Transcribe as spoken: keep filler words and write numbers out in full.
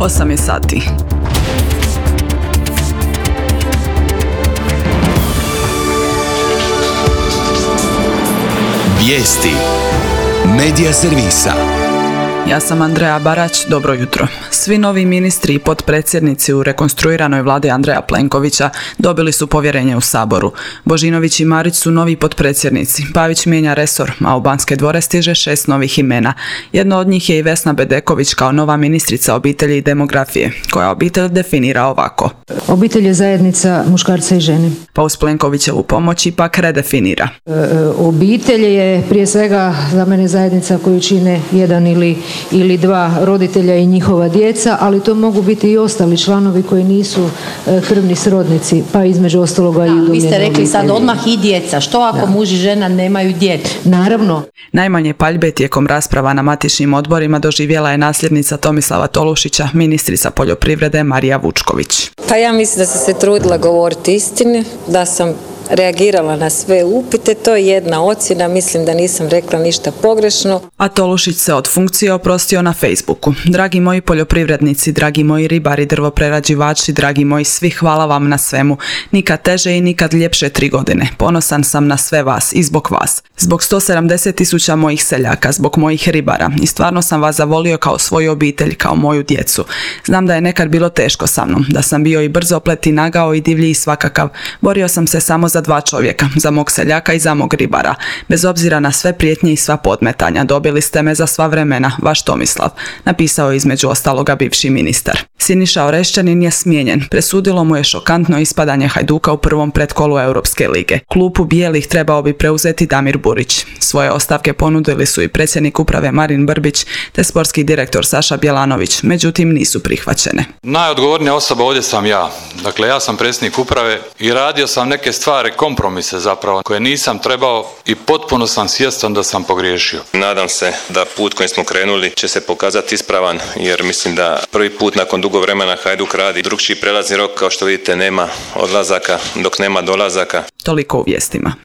osam je sati. Vijesti Medija servisa. Ja sam Andreja Barać, dobro jutro. Svi novi ministri i potpredsjednici u rekonstruiranoj vladi Andreja Plenkovića dobili su povjerenje u Saboru. Božinović i Marić su novi potpredsjednici. Pavić mijenja resor, a u Banske dvore stiže šest novih imena. Jedno od njih je i Vesna Bedeković kao nova ministrica obitelji i demografije, koja obitelj definira ovako. Obitelj je zajednica muškarca i žene. Pa uz Plenkovićevu pomoć ipak redefinira. E, obitelj je prije svega za mene zajednica koju čine jedan ili ili dva roditelja i njihova djeca, ali to mogu biti i ostali članovi koji nisu e, krvni srodnici, pa između ostaloga i udomljene obitelji. Vi ste rekli sad odmah i djeca. Što ako da. muž i žena nemaju djecu? Naravno. Najmanje paljbe tijekom rasprava na matičnim odborima doživjela je nasljednica Tomislava Tolušića, ministrica poljoprivrede Marija Vučković. Pa ja mislim da sam se trudila govoriti istine, da sam reagirala na sve upite, to je jedna ocjena, mislim da nisam rekla ništa pogrešno. A Tolušić se od funkcije oprostio na Facebooku. Dragi moji poljoprivrednici, dragi moji ribari, drvoprerađivači, dragi moji svi, hvala vam na svemu. Nikad teže i nikad ljepše tri godine. Ponosan sam na sve vas i zbog vas. Zbog sto sedamdeset tisuća mojih seljaka, zbog mojih ribara. I stvarno sam vas zavolio kao svoju obitelj, kao moju djecu. Znam da je nekad bilo teško sa mnom, da sam bio i brzoplet i nagao i divlji i svakakav. Borio sam se samo za dva čovjeka, za mog seljaka i za mog ribara. Bez obzira na sve prijetnje i sva podmetanja, dobili ste me za sva vremena, vaš Tomislav, napisao je između ostaloga bivši ministar. Siniša Orešćanin je smijenjen. Presudilo mu je šokantno ispadanje Hajduka u prvom pretkolu Europske lige. Klupu bijelih trebao bi preuzeti Damir Burić. Svoje ostavke ponudili su i predsjednik uprave Marin Brbić te sportski direktor Saša Bjelanović, međutim nisu prihvaćene. Najodgovornija osoba ovdje sam ja. Dakle, ja sam predsjednik uprave i radio sam neke stvari, kompromise zapravo, koje nisam trebao i potpuno sam svjestan da sam pogriješio. Nadam se da put kojim smo krenuli će se pokazati ispravan, jer mislim da prvi put nakon dugo vremena Hajduk radi drugčiji prelazni rok, kao što vidite nema odlazaka dok nema dolazaka. Toliko u vijestima.